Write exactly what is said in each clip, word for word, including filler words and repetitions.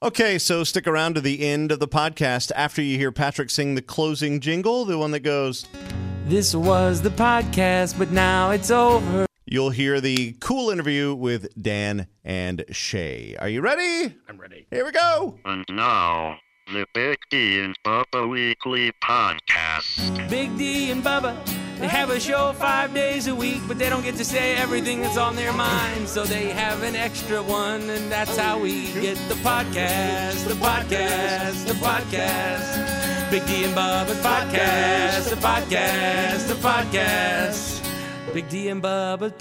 Okay, so stick around to the end of the podcast after you hear Patrick sing the closing jingle, the one that goes, "This was the podcast, but now it's over." You'll hear the cool interview with Dan and Shay. Are you ready? I'm ready. Here we go. And now, the Big D and Bubba Weekly Podcast. Big D and Bubba, they have a show five days a week, but they don't get to say everything that's on their mind, so they have an extra one, and that's how we get the podcast, the podcast, the podcast. Big D and Bubba's podcast, the podcast, the podcast. Big D and Bubba's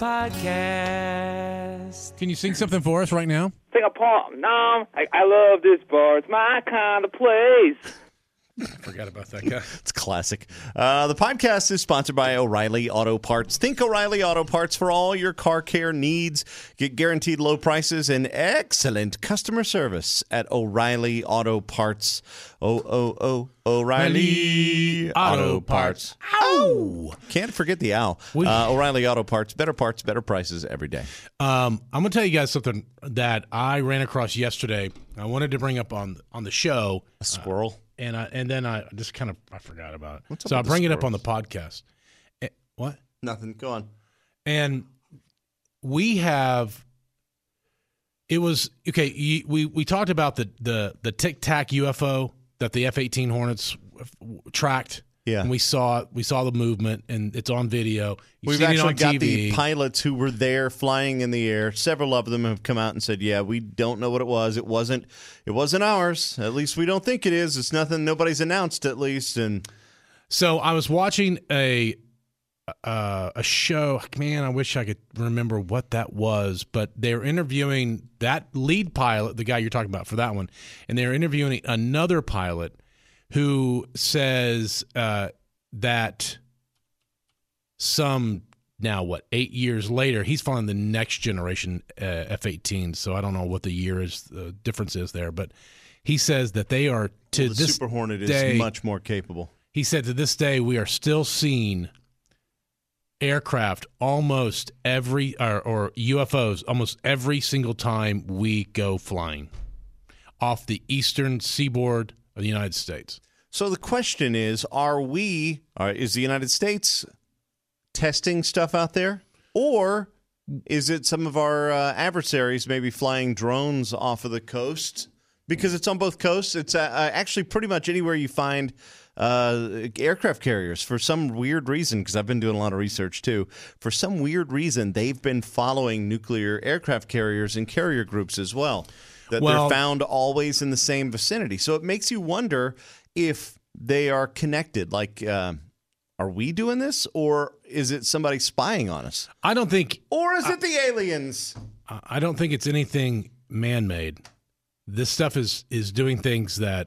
podcast. Can you sing something for us right now? Sing a poem. No, I, I love this bar. It's my kind of place. I forgot about that guy. It's classic. Uh, the podcast is sponsored by O'Reilly Auto Parts. Think O'Reilly Auto Parts for all your car care needs. Get guaranteed low prices and excellent customer service at O'Reilly Auto Parts. Oh, oh, oh, O'Reilly Auto Parts. Ow! Can't forget the ow. We- Uh, O'Reilly Auto Parts. Better parts, better prices every day. Um, I'm going to tell you guys something that I ran across yesterday. I wanted to bring up on on the show. A squirrel. Uh, and I and then I just kind of I forgot about it. What's up so I'll with the bring it up on the squirrels? podcast. Eh, what? Nothing. Go on. And we have. It was okay. you- We we talked about the the the Tic Tac U F O that the F eighteen Hornets tracked. Yeah. And we saw we saw the movement, and it's on video. You've We've seen it actually on got T V. the pilots who were there flying in the air. Several of them have come out and said, yeah, we don't know what it was. It wasn't it wasn't ours. At least we don't think it is. It's nothing nobody's announced, at least. And So I was watching a uh, a show. Man, I wish I could remember what that was, but they were interviewing that lead pilot, the guy you're talking about for that one, and they were interviewing another pilot who says uh, that some now what eight years later, he's flying the next generation uh, F eighteen. So I don't know what the year is, the difference is there, but he says that they are to the this Super Hornet day, is much more capable. He said to this day, we are still seeing aircraft almost every, or, or U F Os almost every single time we go flying off the eastern seaboard of the United States. So the question is, are we, are, is the United States testing stuff out there? Or is it some of our uh, adversaries maybe flying drones off of the coast? Because it's on both coasts. It's uh, uh, actually pretty much anywhere you find uh, aircraft carriers for some weird reason, because I've been doing a lot of research too. For some weird reason, they've been following nuclear aircraft carriers and carrier groups as well. That Well- they're found always in the same vicinity. So it makes you wonder if they are connected. Like, uh, are we doing this, or is it somebody spying on us? I don't think, Or is it the aliens? I don't think it's anything man-made. This stuff is is doing things that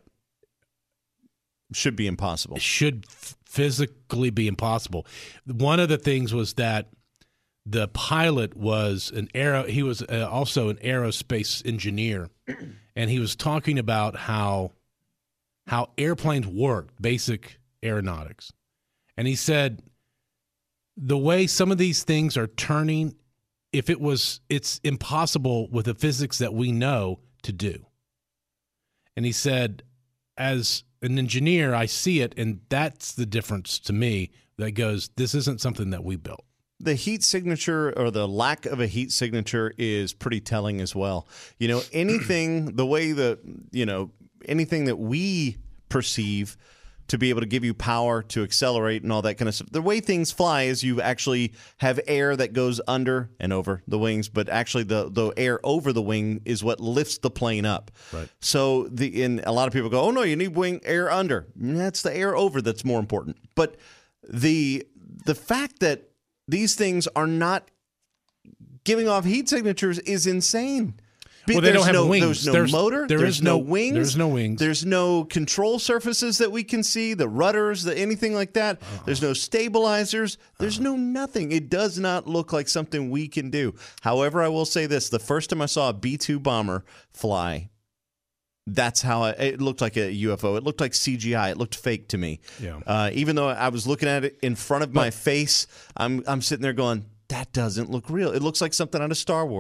Should be impossible. should f- physically be impossible. One of the things was that the pilot was an aero. He was uh, also an aerospace engineer, and he was talking about how how airplanes work, basic aeronautics, and he said the way some of these things are turning, if it was, it's impossible with the physics that we know to do. And he said, as an engineer, I see it, and that's the difference to me that goes, this isn't something that we built. The heat signature, or the lack of a heat signature, is pretty telling as well. You know, anything, the way that, you know, anything that we perceive to be able to give you power to accelerate and all that kind of stuff. The way things fly is you actually have air that goes under and over the wings, but actually the, the air over the wing is what lifts the plane up. Right. So the in a lot of people go, oh no, you need wing air under. That's the air over that's more important. But the the fact that these things are not giving off heat signatures is insane. Well, they There's don't have no, wings. There's no There's- motor. there there's is no, no- wings. there's no wings. There's no control surfaces that we can see, the rudders, the anything like that. Uh-huh. There's no stabilizers. There's no nothing. It does not look like something we can do. However, I will say this. The first time I saw a B two bomber fly, that's how I, it looked like a U F O. It looked like C G I. It looked fake to me. Yeah. Uh, even though I was looking at it in front of my face, I'm I'm sitting there going, that doesn't look real. It looks like something out of Star Wars.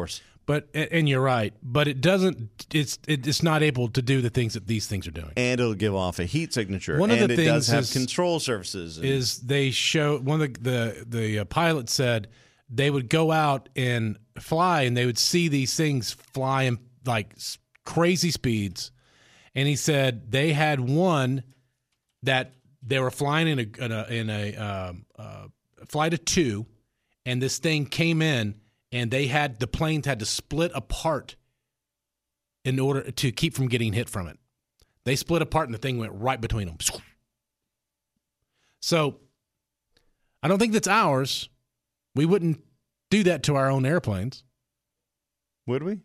But and you're right, but it doesn't. It's it, it's not able to do the things that these things are doing. And it'll give off a heat signature. One of and the it things does have is, control surfaces. And, is they show one of the the, the uh, pilot said they would go out and fly, and they would see these things fly in like s- crazy speeds. And he said they had one that they were flying in a in a, in a um, uh, flight of two, and this thing came in. And they had the planes had to split apart in order to keep from getting hit from it. They split apart, and the thing went right between them. So I don't think that's ours. We wouldn't do that to our own airplanes. Would we?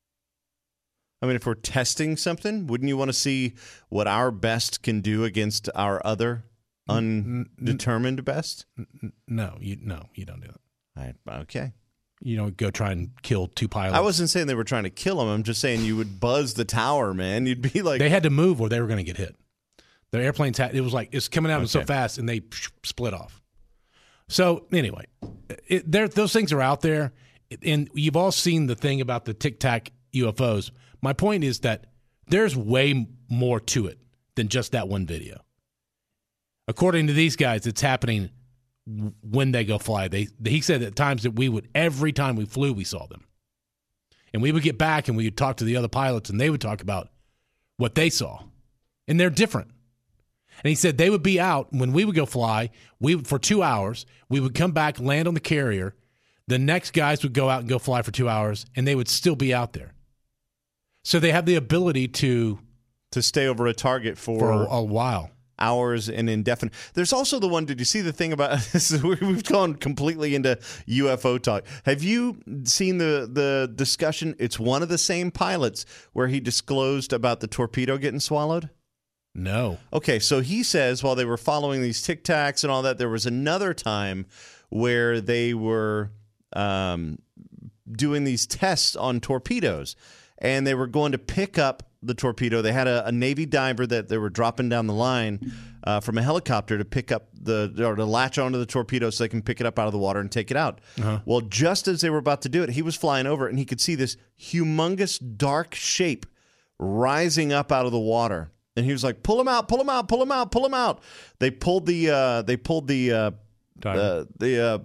I mean, if we're testing something, wouldn't you want to see what our best can do against our other undetermined best? No, you no, you don't do that. I, okay. You don't go try and kill two pilots. I wasn't saying they were trying to kill him. I'm just saying you would buzz the tower, man. You'd be like, they had to move or they were going to get hit. The airplanes had it was like it's coming out Okay. so fast, and they split off. So anyway, it, there those things are out there, and you've all seen the thing about the Tic Tac U F Os. My point is that there's way more to it than just that one video. According to these guys, it's happening when they go fly. They he said at times that we would every time we flew we saw them, and we would get back and we would talk to the other pilots, and they would talk about what they saw, and they're different. And he said they would be out when we would go fly. We would, for two hours. We would come back, land on the carrier. The next guys would go out and go fly for two hours, and they would still be out there. So they have the ability to to stay over a target for, for a, a while. Hours and indefinite. There's also the one. Did you see the thing about this? Is, we've gone completely into U F O talk. Have you seen the the discussion? It's one of the same pilots where he disclosed about the torpedo getting swallowed. No. Okay, so he says while they were following these Tic Tacs and all that, there was another time where they were um, doing these tests on torpedoes, and they were going to pick up the torpedo. They had a, a Navy diver that they were dropping down the line uh, from a helicopter to pick up the or to latch onto the torpedo so they can pick it up out of the water and take it out. Uh-huh. Well, just as they were about to do it, he was flying over, and he could see this humongous dark shape rising up out of the water. And he was like, "Pull him out! Pull him out! Pull him out! Pull him out!" They pulled the uh, they pulled the uh, the, the uh,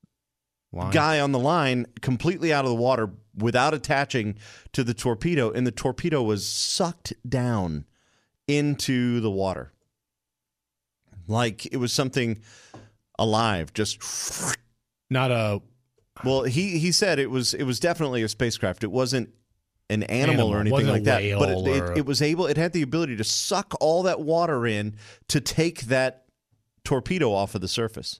guy on the line completely out of the water without attaching to the torpedo, and the torpedo was sucked down into the water like it was something alive. Just not a. Well, he he said it was it was definitely a spacecraft. It wasn't an animal, animal or anything wasn't like a that, whale but it, or it, it was able. It had the ability to suck all that water in to take that torpedo off of the surface.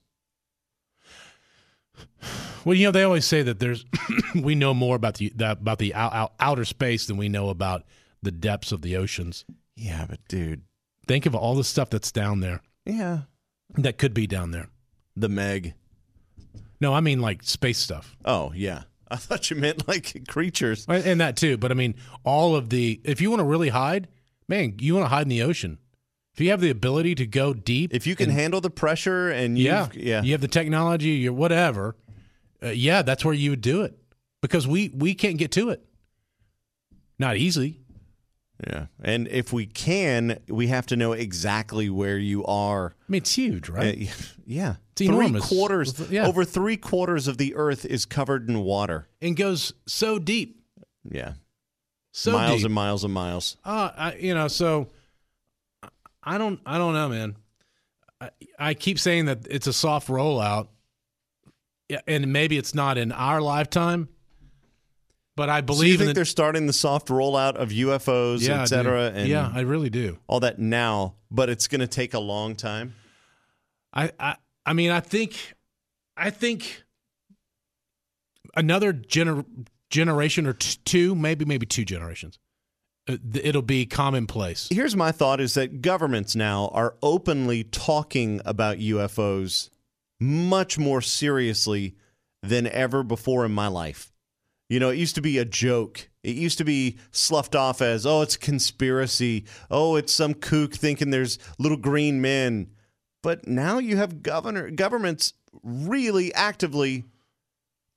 Well, you know, they always say that there's we know more about the that, about the out, out, outer space than we know about the depths of the oceans. Yeah, but dude, think of all the stuff that's down there. Yeah, that could be down there. The Meg. No, I mean like space stuff. Oh yeah. I thought you meant like creatures. And that too. But I mean, all of the, if you want to really hide, man, you want to hide in the ocean. If you have the ability to go deep. If you can and, handle the pressure and you yeah, yeah, you have the technology, you're whatever. Uh, yeah, that's where you would do it because we, we can't get to it. Not easily. Yeah. And if we can, we have to know exactly where you are. I mean, it's huge, right? Uh, yeah. It's enormous. Three quarters, yeah. over three quarters of the earth is covered in water. And goes so deep. Yeah. So miles deep. and miles and miles. Uh, I, you know, so I don't, I don't know, man. I, I keep saying that it's a soft rollout, and maybe it's not in our lifetime, but I believe. So you think in they're starting the soft rollout of U F Os, yeah, et cetera? And yeah, I really do. All that now, but it's going to take a long time. I, I, I mean, I think, I think another gener- generation or t- two, maybe, maybe two generations, it'll be commonplace. Here's my thought is that governments now are openly talking about U F Os much more seriously than ever before in my life. You know, it used to be a joke. It used to be sloughed off as, oh, it's a conspiracy. Oh, it's some kook thinking there's little green men. But now you have governor governments really actively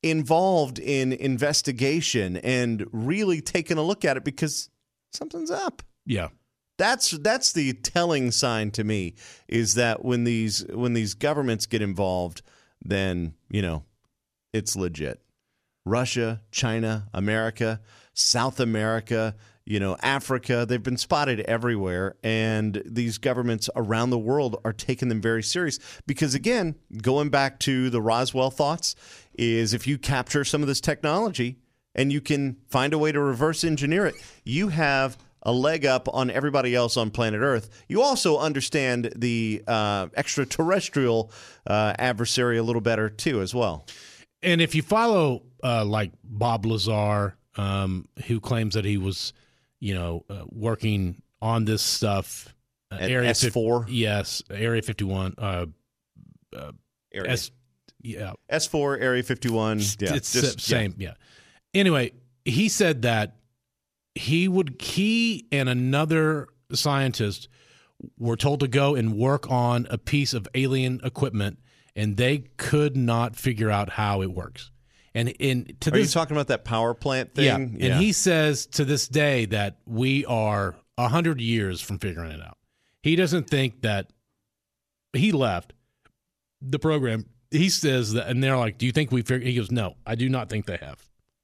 involved in investigation and really taking a look at it because something's up. Yeah. That's that's the telling sign to me, is that when these when these governments get involved, then, you know, it's legit. Russia, China, America, South America, you know, Africa, they've been spotted everywhere, and these governments around the world are taking them very serious because, again, going back to the Roswell thoughts, is if you capture some of this technology and you can find a way to reverse engineer it, you have a leg up on everybody else on planet Earth. You also understand the uh, extraterrestrial uh, adversary a little better, too, as well. And if you follow, uh, like, Bob Lazar, um, who claims that he was, you know, uh, working on this stuff. Uh, At Area S four? fifty, yes, Area fifty-one. Uh, uh, Area. S, yeah. S four, Area fifty-one. Yeah, it's just- the same, yeah. Anyway, he said that he would he and another scientist were told to go and work on a piece of alien equipment, and they could not figure out how it works. And in to Are this, you talking about that power plant thing? yeah, and he says to this day that we are a hundred years from figuring it out. He doesn't think that he left the program. He says that, and they're like, "Do you think we figured?" He goes, "No, I do not think they have."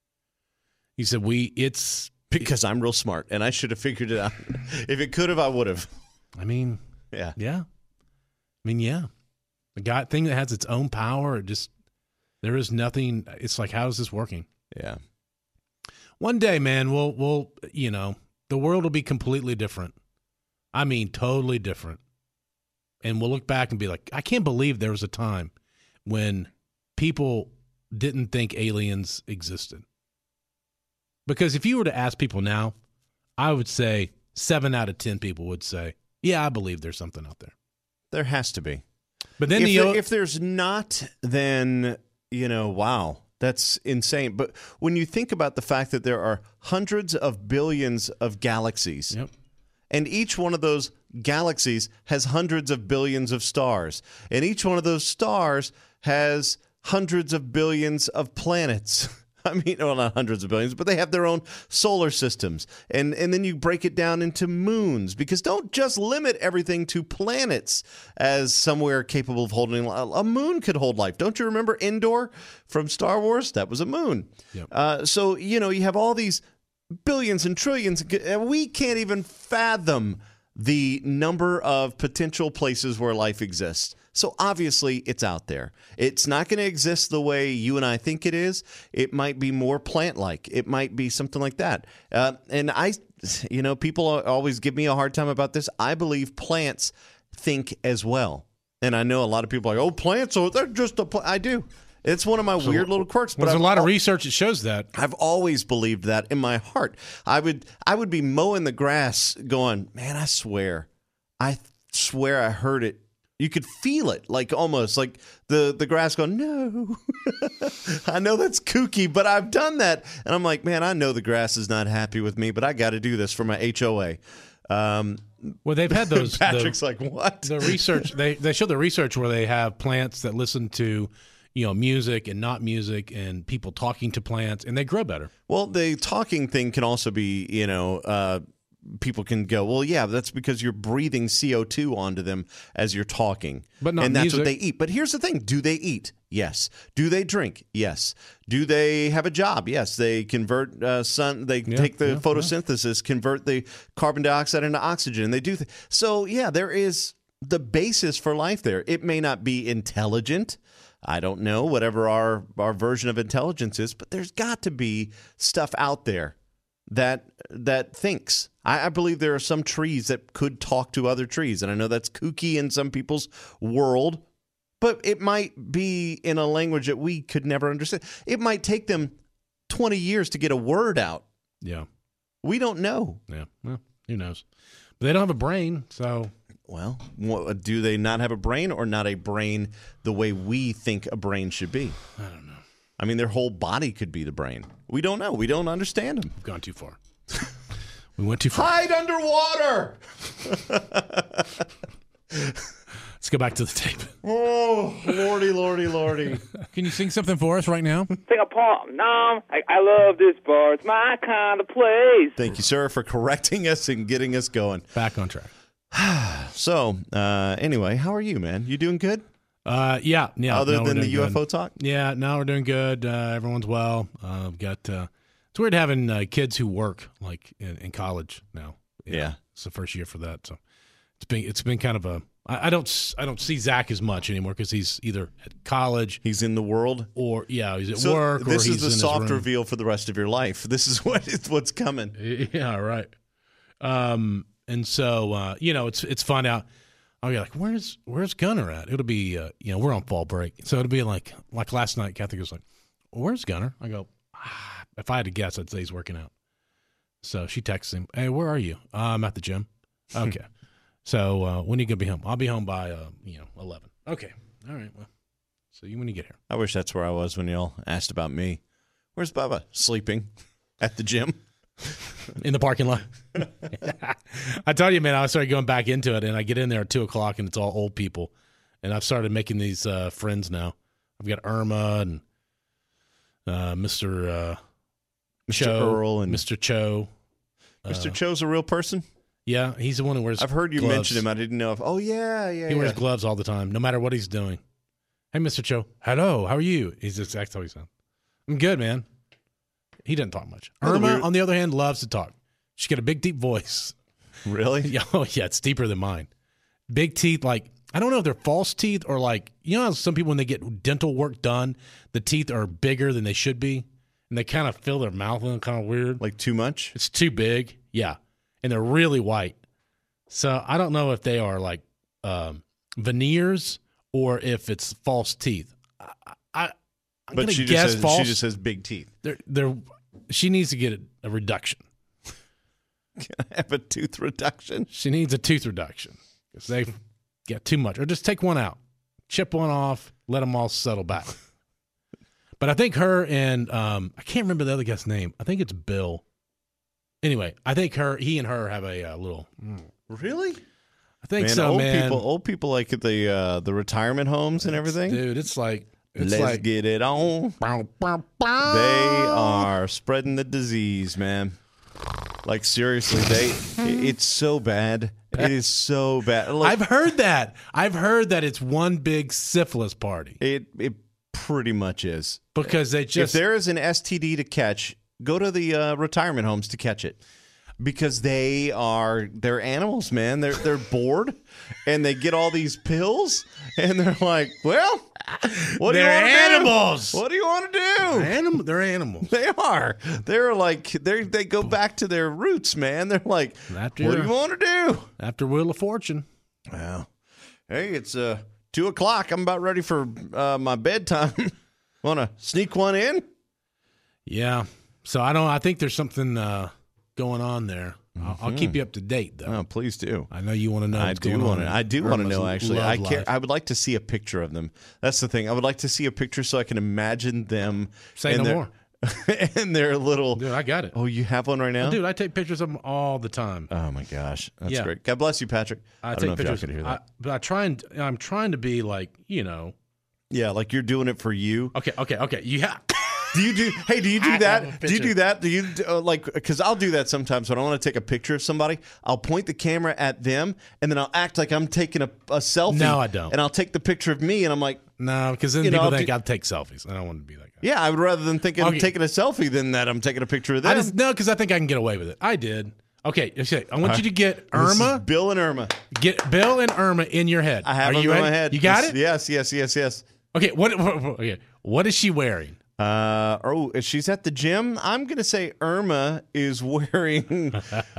He said, "We it's." Because I'm real smart, and I should have figured it out. If it could have, I would have. I mean, Yeah. yeah. I mean, yeah. The guy thing that has its own power, it just there is nothing. It's like, how is this working? Yeah. One day, man, we'll we'll you know the world will be completely different. I mean, totally different. And we'll look back and be like, I can't believe there was a time when people didn't think aliens existed. Because if you were to ask people now, I would say seven out of ten people would say, yeah, I believe there's something out there. There has to be. But then if, the there- if there's not, then, you know, wow, that's insane. But when you think about the fact that there are hundreds of billions of galaxies, Yep. and each one of those galaxies has hundreds of billions of stars, and each one of those stars has hundreds of billions of planets. I mean, well, not hundreds of billions, but they have their own solar systems. And and then you break it down into moons, because don't just limit everything to planets as somewhere capable of holding life. A moon could hold life. Don't you remember Endor from Star Wars? That was a moon. Yep. Uh, so, you know, you have all these billions and trillions. And we can't even fathom the number of potential places where life exists. So obviously it's out there. It's not going to exist the way you and I think it is. It might be more plant-like. It might be something like that. Uh, and I, you know, people always give me a hard time about this. I believe plants think as well. And I know a lot of people are like, oh, plants, oh, they're just a plant. I do. It's one of my weird little quirks. But There's I've a lot of al- research that shows that. I've always believed that in my heart. I would I would be mowing the grass going, man, I swear, I swear I heard it. You could feel it, like almost like the, the grass going, no. I know that's kooky, but I've done that. And I'm like, man, I know the grass is not happy with me, but I got to do this for my H O A. Um, Well, they've had those. Patrick's the, like, what? the research they they show the research where they have plants that listen to, you know, music and not music, and people talking to plants, and they grow better. Well, the talking thing can also be, you know, uh, people can go, well, yeah, that's because you're breathing C O two onto them as you're talking. But not And that's what music. they eat. But here's the thing. Do they eat? Yes. Do they drink? Yes. Do they have a job? Yes. They convert uh, sun. They Yeah, take the yeah, photosynthesis, convert the carbon dioxide into oxygen. They do. Th- so, yeah, there is the basis for life there. It may not be intelligent. I don't know, whatever our, our version of intelligence is, but there's got to be stuff out there that that thinks. I, I believe there are some trees that could talk to other trees, and I know that's kooky in some people's world, but it might be in a language that we could never understand. It might take them twenty years to get a word out. Yeah, We don't know. yeah. Well, who knows? But they don't have a brain, so Well, what, do they not have a brain, or not a brain the way we think a brain should be? I don't know. I mean, their whole body could be the brain. We don't know. We don't understand them. We've gone too far. We went too far. Hide underwater. Let's go back to the tape. Oh, lordy, lordy, lordy. Can you sing something for us right now? Sing a poem. No, I, I love this bar. It's my kind of place. Thank you, sir, for correcting us and getting us going. Back on track. So, uh, anyway, how are you, man? You doing good? Uh, yeah, yeah. Other no, than we're the doing U F O good. talk? Yeah, no, we're doing good. Uh, everyone's well. Uh, we've got. Uh, it's weird having uh, kids who work like in, in college now. You Yeah. know, it's the first year for that, so it's been it's been kind of a. I, I don't s- I don't see Zach as much anymore because he's either at college He's in the world. or yeah he's at So work. this or he's is the in his soft room. reveal for the rest of your life. This is what is what's coming. Yeah, right. Um, and so uh, you know, it's it's fun out. I'll be like, where's where's Gunner at? It'll be uh, you know, we're on fall break, so it'll be like like last night. Kathy goes like, where's Gunner? I go, ah, if I had to guess, I'd say he's working out. So she texts him, hey, where are you? Uh, I'm at the gym. Okay. So uh, when are you gonna be home? I'll be home by uh, you know eleven. Okay. All right. Well, so you when you get here. I wish that's where I was when y'all asked about me. Where's Bubba? Sleeping at the gym. In the parking lot. I tell you, man, I started going back into it, and I get in there at two o'clock, and it's all old people. And I've started making these uh, friends now. I've got Irma and uh, Mister Uh, Mister Cho, Earl and Mister Cho. Mister Uh, Cho's a real person? Yeah, he's the one who wears I've heard you gloves. mention him. I didn't know if. Oh, yeah, yeah. He wears yeah. gloves all the time, no matter what he's doing. Hey, Mister Cho. Hello, how are you? He's just that's how he sounds. I'm good, man. He doesn't talk much. Oh, the Irma, weird- on the other hand, loves to talk. She's got a big, deep voice. Really? Yeah, oh, yeah, it's deeper than mine. Big teeth, like, I don't know if they're false teeth or like, you know how some people, when they get dental work done, the teeth are bigger than they should be, and they kind of fill their mouth in kind of weird. Like too much? It's too big, yeah, and they're really white. So I don't know if they are like um, veneers or if it's false teeth. I, I, I'm But gonna she guess just, has, false. she just has big teeth. They're, they're, she needs to get a, a reduction. Can I have a tooth reduction? She needs a tooth reduction because they get too much. Or just take one out, chip one off, let them all settle back. But I think her and um, I can't remember the other guy's name. I think it's Bill. Anyway, I think her, he and her have a uh, little. Mm, Really? I think Man, so, old man. people, old people like at the uh, the retirement homes and everything. Dude, it's like it's Let's like get it on. bow, bow, bow. They are spreading the disease, man. Like seriously, they it- it's so bad. It is so bad. Like, I've heard that. I've heard that it's one big syphilis party it it pretty much is. because they If just there is an S T D to catch, go to the uh, retirement homes to catch it. Because they are they're animals, man. They're they're bored, and they get all these pills, and they're like, "Well, what do you They're want to do? animals. What do you want to do?" Anim- they're animals. They are. They're like they they go back to their roots, man. They're like, After "What do your- you want to do?" After Wheel of Fortune. Well, hey, it's uh two o'clock. I'm about ready for uh, my bedtime. Want to sneak one in? Yeah. So I don't. I think there's something uh, going on there. I'll, I'll keep you up to date, though. Oh, please do. I know you want to know. I what's do going want on to. in I do want to Irma's know. Actually, love I care. life. I would like to see a picture of them. That's the thing. I would like to see a picture so I can imagine them. Say and no their- more. and their little. Dude, I got it. Oh, you have one right now, Dude, I take pictures of them all the time. Oh my gosh, that's Yeah. great. God bless you, Patrick. I, I, don't take know if y'all pictures. could hear I, that. but I try and I'm trying to be like you know. Yeah, like you're doing it for you. Okay, okay, okay. You have. Do you do? Hey, do you I do have a that? Do you picture. do that? Do you uh, like? Because I'll do that sometimes when I want to take a picture of somebody. I'll point the camera at them, and then I'll act like I'm taking a, a selfie. No, I don't. And I'll take the picture of me, and I'm like, No, because then You know, people I'll think do- I'll take selfies. I don't want to be that guy. yeah, I would rather than thinking I'm Okay. taking a selfie than that I'm taking a picture of them. I just no, because I think I can get away with it. I did. Okay, okay. I want you to get This is Irma, Bill and Irma. get Bill and Irma in your head. I have Are them you in ready? my head. You got Yes, it. Yes, yes, yes, yes. Okay. What? what- what- Okay. What is she wearing? Uh, oh, if she's at the gym, I'm gonna say Irma is wearing.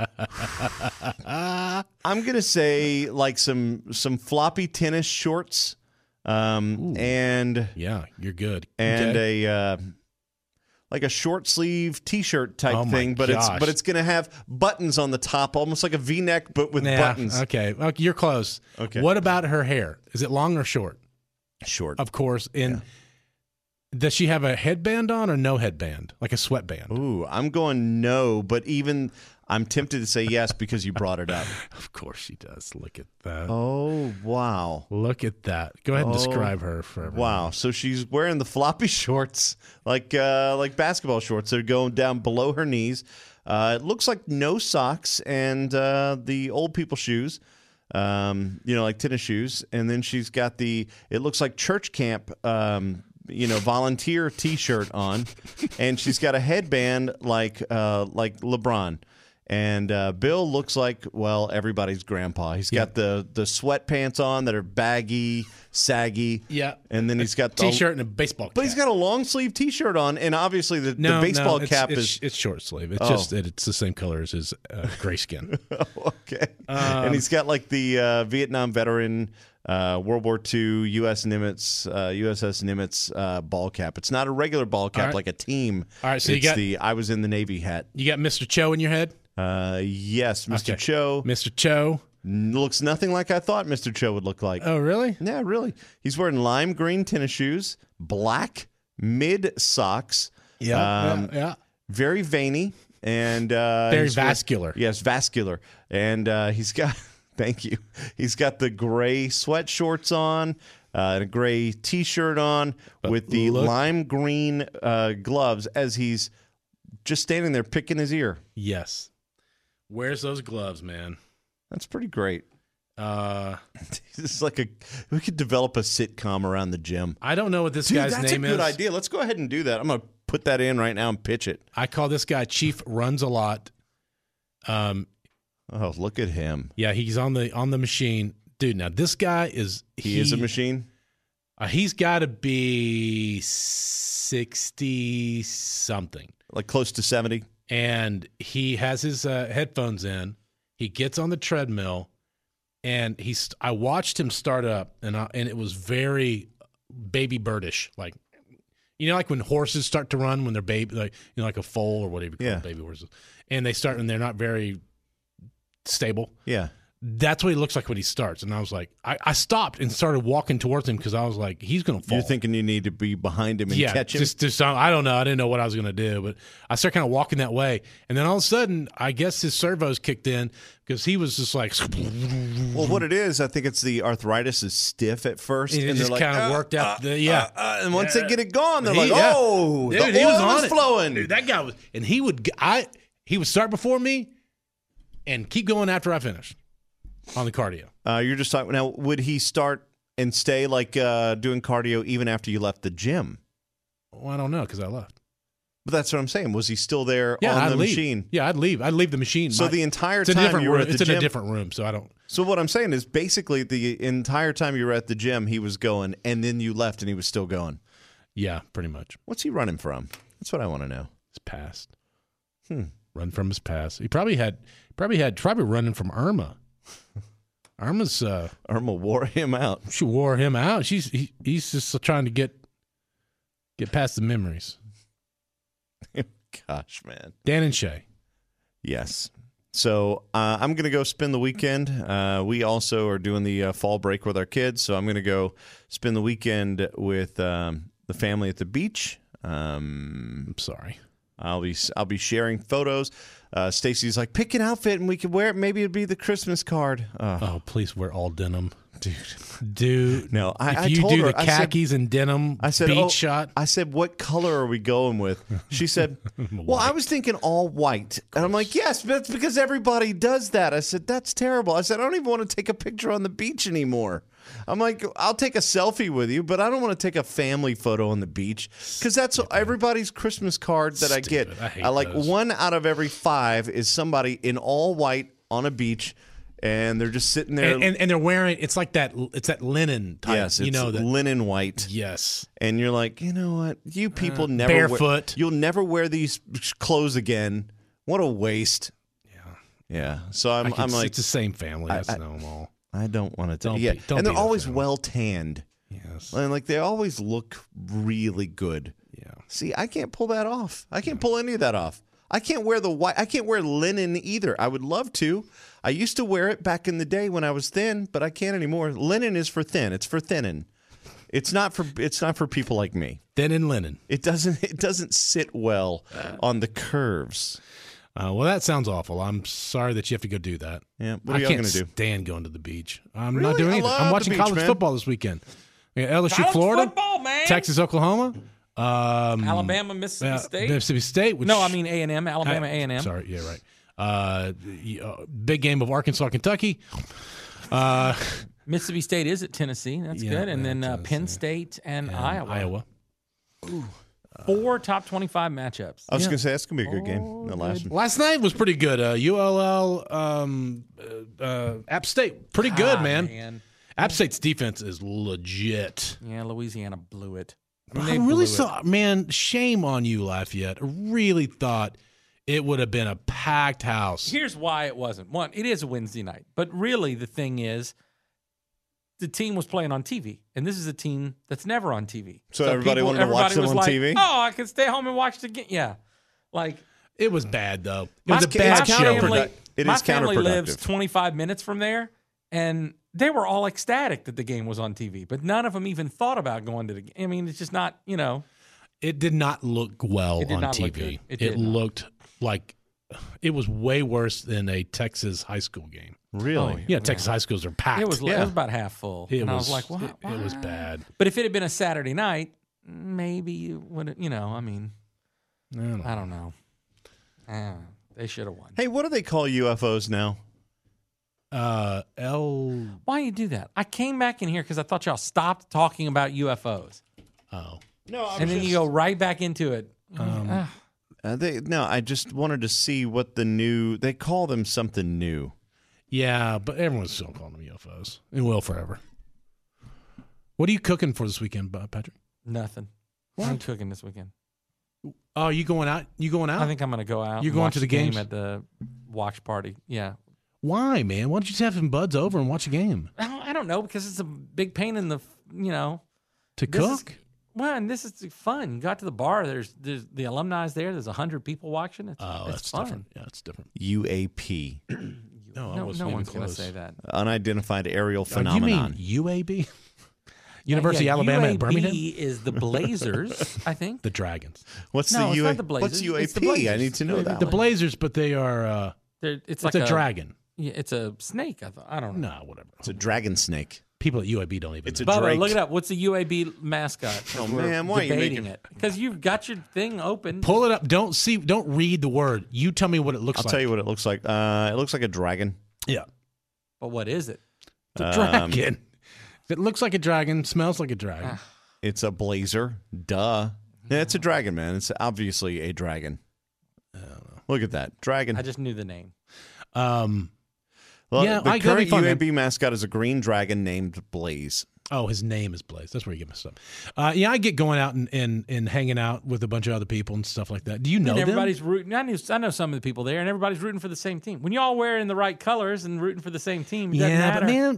I'm gonna say like some some floppy tennis shorts, um, and Yeah, you're good. and Okay. a uh, like a short sleeve T-shirt type Oh my thing, but it's gosh. but it's gonna have buttons on the top, almost like a V-neck, but with Yeah, buttons. Okay. Okay, you're close. Okay. What about her hair? Is it long or short? Short. Of course. And Does she have a headband on or no headband, like a sweatband? Ooh, I'm going no, but even I'm tempted to say yes because you brought it up. Of course she does. Look at that. Oh, wow. Look at that. Go ahead and Oh, describe her for everyone. Wow. So she's wearing the floppy shorts, like uh, like basketball shorts. They're going down below her knees. Uh, it looks like no socks and uh, the old people shoes, um, you know, like tennis shoes. And then she's got the, it looks like church camp, um, you know, volunteer T-shirt on. And she's got a headband like uh, like LeBron. And uh, Bill looks like, well, everybody's grandpa. He's got the, the sweatpants on that are baggy, saggy. Yeah. And then he's got the T-shirt and a baseball cap. But he's got a long sleeve T-shirt on, and obviously the, no, the baseball no, it's, cap it's, is it's short sleeve. It's Oh. just that it's the same color as his uh, gray skin. okay. Um, and he's got like the uh, Vietnam veteran, uh, World War Two U S Nimitz, uh, U S S Nimitz uh, ball cap. It's not a regular ball cap right. like a team. All right, so it's you got- the I was in the Navy hat. You got Mister Cho in your head? Uh, yes, Mister Okay. Cho Mister Cho. looks nothing like I thought Mister Cho would look like. Oh, really? Yeah, really. He's wearing lime green tennis shoes, black mid socks. Um, yeah, yeah. Very veiny and uh, Very he's wear- vascular. yes, vascular, and uh, he's got. Thank you. He's got the gray sweat shorts on, uh, and a gray T-shirt on with the look- lime green uh, gloves as he's just standing there picking his ear. Yes. Where's those gloves, man? That's pretty great. Uh, It's like a we could develop a sitcom around the gym. I don't know what this Dude, guy's that's name a good is. idea. Let's go ahead and do that. I'm gonna put that in right now and pitch it. I call this guy Chief Runs a Lot. Um, Oh, look at him. yeah, he's on the on the machine, dude. Now this guy is He, is a machine. Uh, he's got to be sixty something, Like close to seventy. and he has his uh, headphones in. He gets on the treadmill, and he's. I watched him start up, and I, and it was very baby birdish, like you know, like when horses start to run when they're baby, like you know, like a foal or whatever you call Yeah. baby horses, and they start and they're not very stable. Yeah. That's what he looks like when he starts. And I was like, I, I stopped and started walking towards him because I was like, he's going to fall. You're thinking you need to be behind him and yeah, catch him? just, just I don't know. I didn't know what I was going to do, but I started kind of walking that way. And then all of a sudden, I guess his servos kicked in because he was just like, Well, what it is, I think it's the arthritis is stiff at first. it and just they're like, kind of "Uh, worked out. uh, the, yeah. uh, uh," and once they get it gone, they're He- like, yeah. oh, Dude, the he oil was on is it. flowing. Dude, that guy was, and he would, I, he would start before me and keep going after I finished on the cardio. Uh, you're just talking now. Would he start and stay like uh, doing cardio even after you left the gym? Well, I don't know because I left. But that's what I'm saying. Was he still there Yeah, on I'd the leave. machine? Yeah, I'd leave. I'd leave the machine. So My- the entire it's a time different you were room. at the It's gym. in a different room, so I don't. So what I'm saying is basically the entire time you were at the gym, he was going, and then you left, and he was still going. Yeah, pretty much. What's he running from? That's what I want to know. His past. Hmm. Run from his past. He probably had. Probably had. Probably running from Irma. Irma's. Uh, Irma wore him out. she wore him out. She's. He, he's just trying to get. Get past the memories. Gosh, man. Dan and Shay. Yes. So uh, I'm going to go spend the weekend. Uh, we also are doing the uh, fall break with our kids, so I'm going to go spend the weekend with um, the family at the beach. Um, I'm sorry. I'll be I'll be sharing photos. Uh, Stacy's like, pick an outfit and we can wear it. Maybe it'd be the Christmas card. Uh, Oh, please wear all denim, dude. dude. No, I, if I you told do her, the I said- khakis and denim I said, beach oh, shot. I said, what color are we going with? She said, well, I was thinking all white. And I'm like, yes, but that's because everybody does that. I said, that's terrible. I said, I don't even want to take a picture on the beach anymore. I'm like, I'll take a selfie with you, but I don't want to take a family photo on the beach because that's everybody's Christmas card that I get. Stupid. I hate I like those. one out of every five is somebody in all white on a beach. And they're just sitting there. and, and and they're wearing it's like that it's that linen type. yes, it's you know that. linen white. Yes. And you're like, you know what? You people never barefoot. Wear, you'll never wear these clothes again. What a waste. Yeah. Yeah. So I'm, I can- I'm like, it's the same family. I- That's I- know them all. I don't want to. Don't Yeah, be- don't and they're be that always family. well tanned. Yes. And like they always look really good. Yeah. See, I can't pull that off. I can't pull any of that off. I can't wear the white. I can't wear linen either. I would love to. I used to wear it back in the day when I was thin, but I can't anymore. Linen is for thin. It's for thinning. It's not for it's not for people like me. Thin and linen. It doesn't it doesn't sit well on the curves. Uh, well, that sounds awful. I'm sorry that you have to go do that. Yeah, what are I y'all can't going to do? stand going to the beach. I'm Really? not doing I anything. love I'm the watching beach, college man. football this weekend. Yeah, L S U, College Florida, football, man. Texas, Oklahoma, um, Alabama, Mississippi uh, State. Mississippi State. Which, no, I mean A and M. Alabama I- A and M. Sorry, yeah, right. Uh, y- uh, big game of Arkansas, Kentucky. Uh, Mississippi State is at Tennessee. That's Yeah, good. And yeah, then uh, Tennessee. Penn State and, and Iowa. Iowa. Four top twenty-five matchups. I was Yeah. going to say that's going to be a good game. The last one. Last night was pretty good. Uh, U L L, um, uh, uh, App State, pretty good, Ah, man. App State's defense is legit. Yeah, Louisiana blew it. I, I, mean, they really blew it. thought, man, shame on you, Lafayette. I really thought it would have been a packed house. Here's why it wasn't. One, it is a Wednesday night. But really, the thing is, the team was playing on T V. And this is a team that's never on T V. So everybody wanted to watch everybody them was on like, T V? Oh, I can stay home and watch the game. Yeah. Like, It was bad, though. It my, was a it's bad my counterproductive. show. family, It my is family lives counterproductive. twenty-five minutes from there, and they were all ecstatic that the game was on T V. But none of them even thought about going to the game. I mean, it's just not, you know. It did not look well It did on not T V. look good. It It, did not. looked like it was way worse than a Texas high school game. Really? Oh, Yeah, Texas high schools are packed. It was, it Yeah. was about half full. It and was, I was like, what? it, it was Why? bad. But if it had been a Saturday night, maybe you would, you know, I mean, I don't know. I don't know. Ah, they should have won. Hey, what do they call U F Os now? Uh, L. Why you do that? I came back in here because I thought y'all stopped talking about U F Os. Oh, No, And then you go right back into it. Ah, Uh, they no, I just wanted to see what the new. They call them something new. yeah, but everyone's still calling them U F Os and will forever. What are you cooking for this weekend, Bob- Patrick? nothing. I'm cooking this weekend. Oh, you going out? You going out? I think I'm going to go out. You're and going watch to the game games? at the watch party. Yeah. Why, man? Why don't you just have some buds over and watch a game I don't, I don't know because it's a big pain in the, you know. to This is- cook? Well, and this is fun. You got to the bar. There's there's the alumni's there. There's a hundred people watching. It's, Oh, it's that's fun. different. Yeah, it's different. U A P, No, I No, wasn't no even one's going to close. say that. unidentified aerial Oh, you phenomenon. mean U A B? University Yeah, of Alabama U A B at Birmingham? is the Blazers, I think. The Dragons. What's No, the it's U A? not the Blazers. What's U A It's the P? I Blazers. need to know The that. The one. Blazers, but they are, uh, They're, it's it's like a, dragon. Yeah, it's a snake. I thought. I don't know. No, whatever. It's a dragon snake. People at U A B don't even It's know. a Bubba, drake. look it up. What's the U A B mascot? Oh, We're man, why are you debating making- it? Because you've got your thing open. Pull it up. Don't see. Don't read the word. You tell me what it looks I'll like. tell you what it looks like. Uh, it looks like a dragon. Yeah, But what is it? it's a Um, dragon. It looks like a dragon. Smells like a dragon. Ah. It's a blazer. Duh. Yeah, it's a dragon, man. It's obviously a dragon. Look at that dragon. I just knew the name. Um. Well, yeah, the I- that'd be current fun, U A B mascot is a green dragon named Blaze. Oh, his name is Blaze. That's where you get messed up. Uh, yeah, I get going out and, and and hanging out with a bunch of other people and stuff like that. Do you know and them? everybody's rooting. I knew. I know some of the people there, and everybody's rooting for the same team. When y'all wearing the right colors and rooting for the same team, it doesn't Yeah, matter. but man,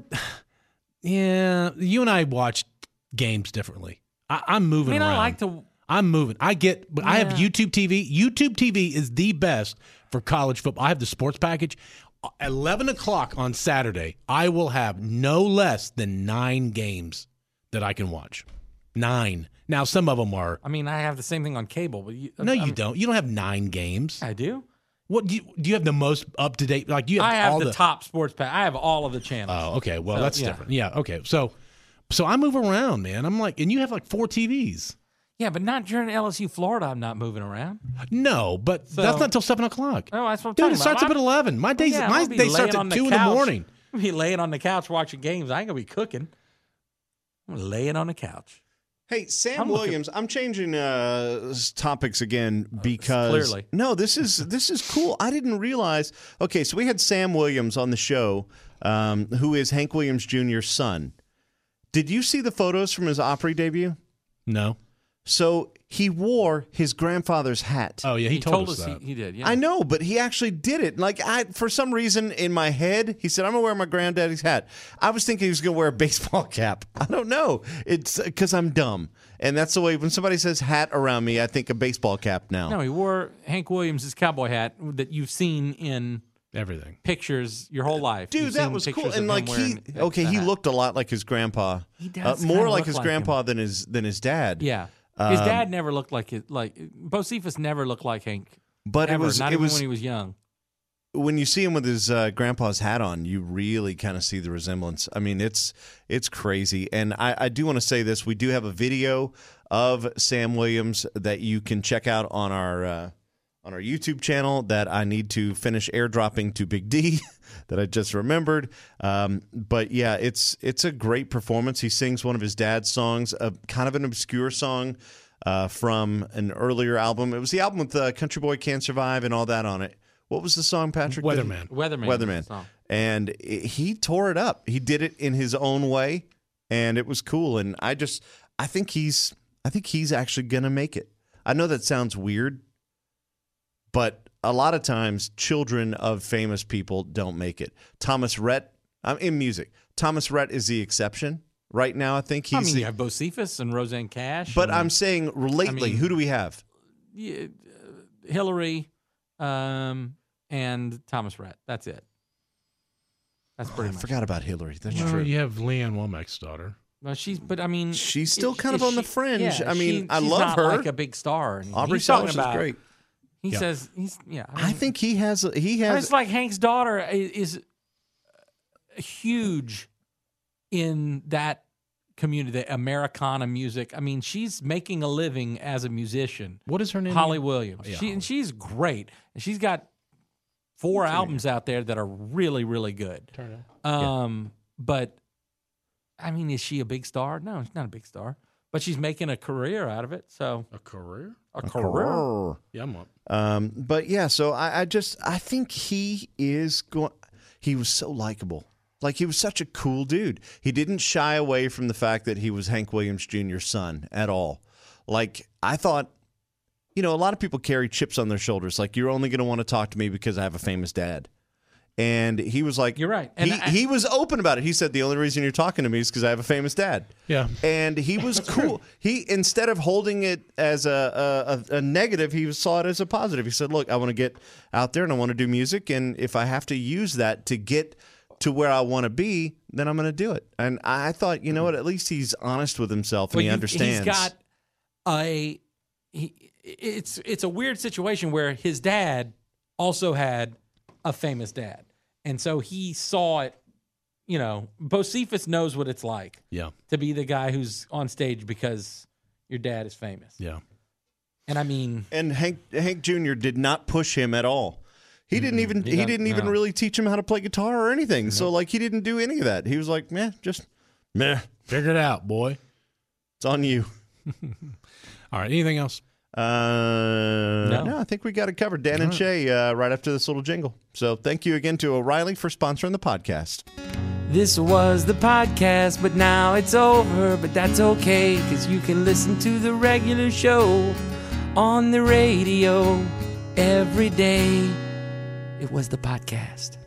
yeah, you and I watch games differently. I, I'm I moving mean, around. I like to. I'm moving. I get, but I have Yeah. YouTube T V. YouTube T V is the best for college football. I have the sports package. eleven o'clock on Saturday, I will have no less than nine games that I can watch. Nine. Now, some of them are. I mean, I have the same thing on cable, but you, No, you I'm- don't. You don't have nine games. I do. What do you, do you have the most up to date? Like you have I have all the, the top sports pack. I have all of the channels. Oh, okay. Well, So, that's yeah. different. Yeah. Okay. So, so I move around, man. I'm like, and you have like four T Vs. Yeah, but not during L S U Florida. I'm not moving around. No, but So- that's not till seven o'clock. Oh, that's what I'm Dude, talking it starts about. up at eleven. My days, Yeah, my I'll be day starts laying on at the two in the couch. morning. I'll be laying on the couch watching games. I ain't gonna be cooking. I'm laying on the couch. Hey, Sam I'm looking- Williams. I'm changing uh, s- topics again because clearly. no, this is this is cool. I didn't realize. Okay, so we had Sam Williams on the show, um, who is Hank Williams Junior's son. Did you see the photos from his Opry debut? No. So he wore his grandfather's hat. Oh yeah, he, He told, us that. he, he did. Yeah, I know, but he actually did it. Like I, for some reason in my head, he said, "I'm gonna wear my granddaddy's hat." I was thinking he was gonna wear a baseball cap. I don't know. It's because I'm dumb, and that's the way. When somebody says hat around me, I think a baseball cap now. No, he wore Hank Williams' cowboy hat that you've seen in Everything. pictures your whole life. Dude, You've that seen was cool. pictures And of like him he, wearing okay, the he hat. looked a lot like his grandpa. He does uh, more kinda like look his like grandpa him. than his than his dad. Yeah, his Um, dad never looked like it. Like Bocephus never looked like Hank. But Ever, it was not it even was when he was young. when you see him with his uh, grandpa's hat on, you really kind of see the resemblance. I mean, it's it's crazy. And I, I do want to say this: we do have a video of Sam Williams that you can check out on our uh, on our YouTube channel that I need to finish airdropping to Big D that I just remembered. Um, but yeah, it's it's a great performance. He sings one of his dad's songs, a kind of an obscure song uh, from an earlier album. It was the album with uh, Country Boy Can't Survive and all that on it. What was the song, Patrick? Weatherman. Weatherman. Weatherman. song. And it, he tore it up. He did it in his own way, and it was cool. And I just, I think he's, I think he's actually gonna make it. I know that sounds weird, but a lot of times children of famous people don't make it. Thomas Rhett, I'm in music. Thomas Rhett is the exception right now. I think he's. I mean, the, you have Bocephus and Roseanne Cash. but and, I'm saying lately, mean- who do we have? yeah, uh, Hillary, um, and Thomas Rhett. That's it. That's pretty I much. forgot about Hillary. That's Well, true. you have Leanne Womack's daughter. No, she's. But I mean, She's still is- kind of is on the she- fringe. yeah, I mean, she- I she's love not her. like a big star. or anything. Aubrey He's talking Sells is about. great. He Yeah. says he's. Yeah, I mean, think he has. He has. It's like Hank's daughter is, is huge in that community, the Americana music. I mean, she's making a living as a musician. What is her name? Holly again? Williams. Yeah, she, Holly. and she's great. And she's got four albums out there that are really, really good. Um, But, I mean, is she a big star? No, she's not a big star. But she's making a career out of it. So, A career? a, career. Yeah, I'm up. Um, but yeah, so I, I just I think he is going. He was so likable. Like he was such a cool dude. He didn't shy away from the fact that he was Hank Williams Junior's son at all. Like I thought, you know, a lot of people carry chips on their shoulders. Like you're only going to want to talk to me because I have a famous dad. And he was like, You're right. And he, I- he was open about it. He said the only reason you're talking to me is because I have a famous dad. Yeah. And he was cool. He instead of holding it as a, a a negative, he saw it as a positive. He said, "Look, I want to get out there and I want to do music, and if I have to use that to get to where I want to be, then I'm going to do it." And I thought, you know what? At least he's honest with himself and Well, he you- understands. He's got a. He, it's it's a weird situation where his dad also had a famous dad, and so he saw it. You know, Bocephus knows what it's like Yeah. to be the guy who's on stage because your dad is famous. Yeah. And I mean, and Hank Hank Junior did not push him at all. He didn't even He he, doesn't- didn't even no. really teach him how to play guitar or anything. So like he didn't do any of that. He was like, "Meh, just meh, Figure it out, boy. it's on you." All right. Anything else? Uh, no. No. I think we got it covered. Dan and Shay uh, right after this little jingle. So thank you again to O'Reilly for sponsoring the podcast. this was the podcast, but now it's over. But that's okay, because you can listen to the regular show on the radio every day. It was the podcast.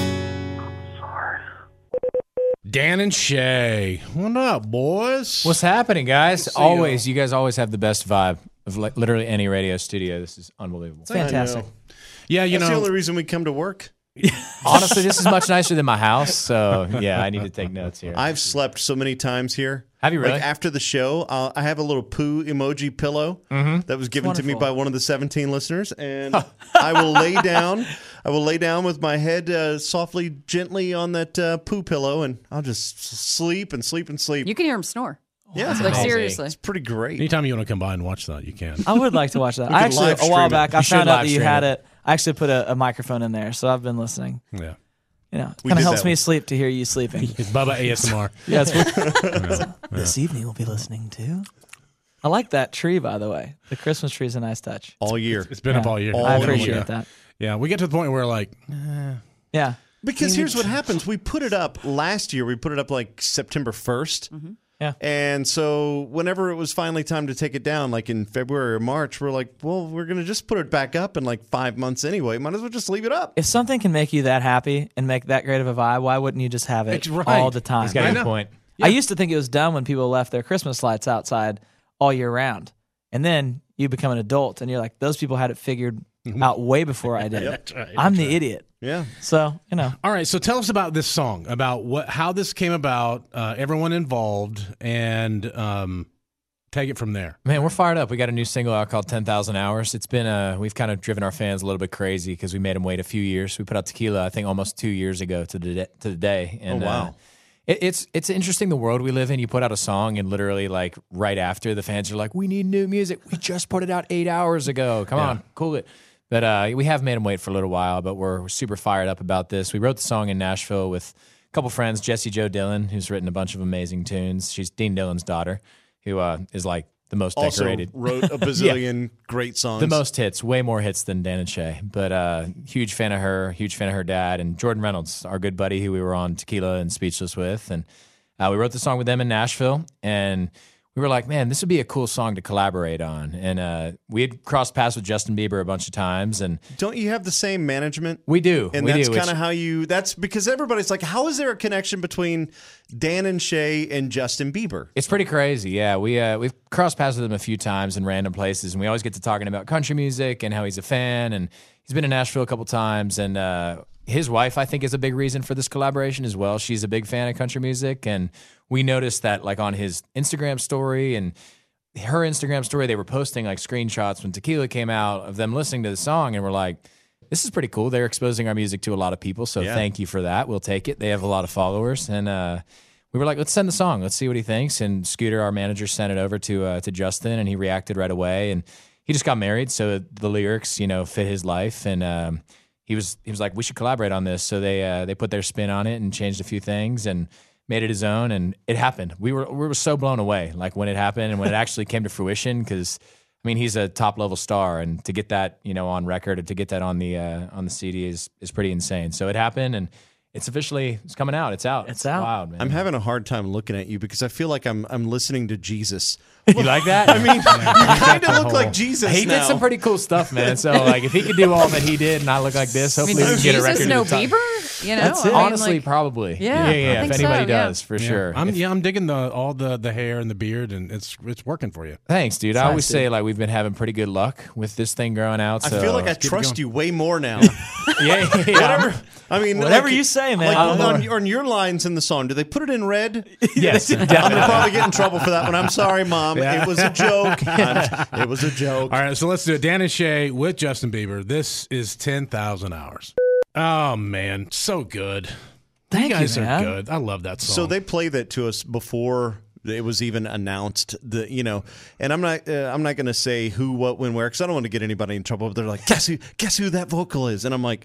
Dan and Shay. What up, boys? What's happening, guys? see Always, you guys always have the best vibe of li- literally any radio studio. This is unbelievable. Fantastic. yeah, you That's the know, only reason we come to work. Honestly, this is much nicer than my house. So yeah, I need to take notes here. I've slept so many times here. Have you really? Like after the show, I'll, I have a little poo emoji pillow that was given to me wonderful. by one of the seventeen listeners, and I will lay down. I will lay down with my head uh, softly, gently on that uh, poo pillow, and I'll just s- sleep and sleep and sleep. You can hear him snore. yeah, it's Like amazing. seriously. It's pretty great. anytime you want to come by and watch that, you can. I would like to watch that. We I could actually, live a while stream it. back, I You should found out live that you stream had it. it. I actually put a, a microphone in there, so I've been listening. Yeah. You know, it We kind did of helps that me one. sleep to hear you sleeping. It's Bubba A S M R. Yeah, it's This evening we'll be listening to. I like that tree, by the way. The Christmas tree is a nice touch. All year. It's been up Yeah. all year. All I in appreciate one. that. Yeah, we get to the point where like, eh, Yeah. Because here's what happens. We put it up last year. We put it up like September first. Yeah. And so whenever it was finally time to take it down, like in February or March, we're like, well, we're going to just put it back up in like five months anyway. Might as well just leave it up. If something can make you that happy and make that great of a vibe, why wouldn't you just have it It's right. all the time? He's got I a know. good point. I used to think it was dumb when people left their Christmas lights outside all year round. And then you become an adult and you're like, those people had it figured out way before I did. That's right, I'm that's the right. idiot. Yeah. So, you know. All right, so tell us about this song, about what, how this came about, uh, everyone involved, and um, take it from there. Man, we're fired up. We got a new single out called ten thousand Hours. It's been, uh, we've kind of driven our fans a little bit crazy because we made them wait a few years. We put out Tequila, I think, almost two years ago to the, to the day. And, Oh, wow. Uh, it, it's it's interesting the world we live in. You put out a song and literally like right after the fans are like, we need new music. We just put it out eight hours ago. Come on, cool it. But uh, we have made them wait for a little while, but we're, we're super fired up about this. We wrote the song in Nashville with a couple friends, Jessie Jo Dillon, who's written a bunch of amazing tunes. She's Dean Dillon's daughter, who uh, is like the most Also decorated. wrote a bazillion great songs. The most hits, way more hits than Dan and Shay. But uh, huge fan of her, huge fan of her dad. And Jordan Reynolds, our good buddy who we were on Tequila and Speechless with. And uh, we wrote the song with them in Nashville. And we were like, man, this would be a cool song to collaborate on. And uh, we had crossed paths with Justin Bieber a bunch of times. And Don't you have the same management? we do. And we that's do, kind of which- how you, that's because everybody's like, how is there a connection between Dan and Shay and Justin Bieber? It's pretty crazy, yeah. We uh, we've crossed paths with him a few times in random places, and we always get to talking about country music and how he's a fan. And he's been in Nashville a couple times, and uh, his wife, I think, is a big reason for this collaboration as well. She's a big fan of country music, and we noticed that, like on his Instagram story and her Instagram story, they were posting like screenshots when Tequila came out of them listening to the song, and we're like, this is pretty cool. They're exposing our music to a lot of people, so Yeah. thank you for that. We'll take it. They have a lot of followers, and uh, we were like, let's send the song. Let's see what he thinks. And Scooter, our manager, sent it over to uh, to Justin, and he reacted right away. And he just got married, so the lyrics, you know, fit his life. And um, he was he was like, we should collaborate on this. So they uh, they put their spin on it and changed a few things and made it his own. And it happened. We were we were so blown away, like when it happened and when it actually came to fruition. Because I mean, he's a top level star, and to get that, you know, on record, or to get that on the uh, on the C D is is pretty insane. So it happened, and it's officially it's coming out. It's out. It's out. Wild, man. I'm having a hard time looking at you because I feel like I'm I'm listening to Jesus. You like that? I mean, you kind of look like Jesus he now. did some pretty cool stuff, man. So like, if he could do all that he did and I look like this, I mean, hopefully we does can get a record. Jesus of know the time. Bieber? You know, That's it. I mean, Honestly, like- probably. Yeah, yeah, yeah. I If think anybody so, yeah. does, for Yeah. sure. I'm, If- yeah, I'm digging the all the, the hair and the beard, and it's it's working for you. Thanks, dude. I nice, always dude. say like we've been having pretty good luck with this thing growing out. I So. feel like I keep it trust going. you way more now. yeah, yeah, yeah. Whatever. I mean, Whatever like, you say, man. Like I don't on, know. on your lines in the song, do they put it in red? Yes, I'm definitely. gonna probably get in trouble for that one. I'm sorry, Mom. It was a joke. I'm- it was a joke. All right, so let's do it. Dan and Shay with Justin Bieber. This is ten thousand hours. Oh, man. So good. Thank you guys you, are man. good. I love that song. So they played that to us before it was even announced. The you know, and I'm not uh, I'm not going to say who, what, when, where, because I don't want to get anybody in trouble. But they're like, guess who? Guess who that vocal is? And I'm like,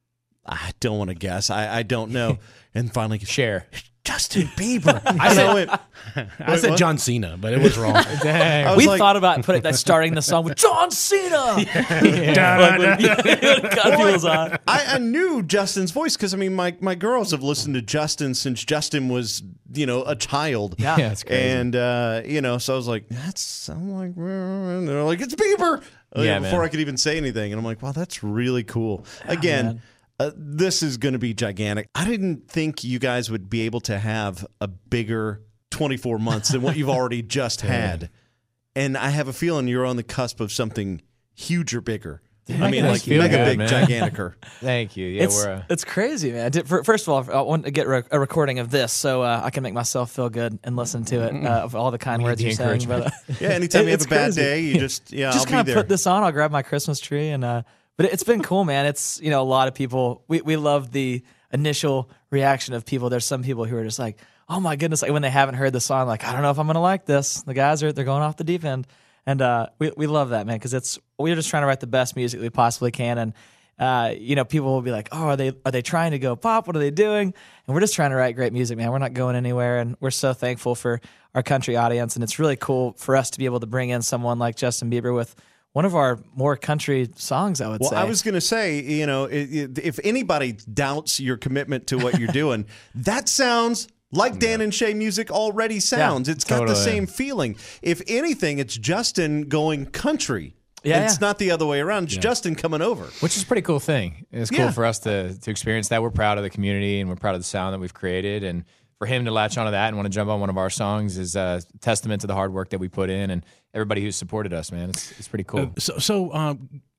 I don't want to guess. I, I don't know. And finally, Share. Justin Bieber. I said, went, I said what? John Cena, but it was wrong. Dang. I was We like- thought about putting that starting the song with John Cena. Like, when- cut people's eye. I, I knew Justin's voice because I mean my, my girls have listened to Justin since Justin was you know a child. Yeah. Yeah, it's crazy. And uh, you know, so I was like, "That's I'm like," and they're like, "It's Bieber." Uh, Yeah, before man. I could even say anything, and I'm like, "Wow, that's really cool." Again, man. uh, this is going to be gigantic. I didn't think you guys would be able to have a bigger twenty-four months than what you've already just had, and I have a feeling you're on the cusp of something huge or bigger. I mean, like Thanks. Feel mega good, big, man. giganticer. Thank you. Yeah, It's, we're. Uh, it's crazy, man. Did- fir- First of all, I want to get re- a recording of this so uh, I can make myself feel good and listen to it uh, of all the kind We need words the you're saying. But, encouragement. uh, Yeah, anytime you have it's a bad crazy. day, you just yeah, just I'll kind be of there. put this on. I'll grab my Christmas tree, and uh, but it's been cool, man. It's you know a lot of people. We we love the initial reaction of people. There's some people who are just like, oh my goodness, like when they haven't heard the song, like I don't know if I'm gonna like this. The guys are they're going off the deep end, and uh, we we love that, man, because it's we're just trying to write the best music we possibly can, and. Uh, you know, people will be like, "Oh, are they are they trying to go pop? What are they doing?" And we're just trying to write great music, man. We're not going anywhere, and we're so thankful for our country audience. And it's really cool for us to be able to bring in someone like Justin Bieber with one of our more country songs. I would Well, say. I was going to say, you know, it, it, if anybody doubts your commitment to what you're doing, that sounds like Dan and Shay music already sounds. It's got the Totally. same feeling. If anything, it's Justin going country. Yeah, It's yeah. not the other way around. It's Justin coming over. Which is a pretty cool thing. It's cool Yeah. for us to to experience that. We're proud of the community and we're proud of the sound that we've created. And for him to latch onto that and want to jump on one of our songs is a testament to the hard work that we put in and everybody who's supported us, man. It's it's pretty cool. So, so um,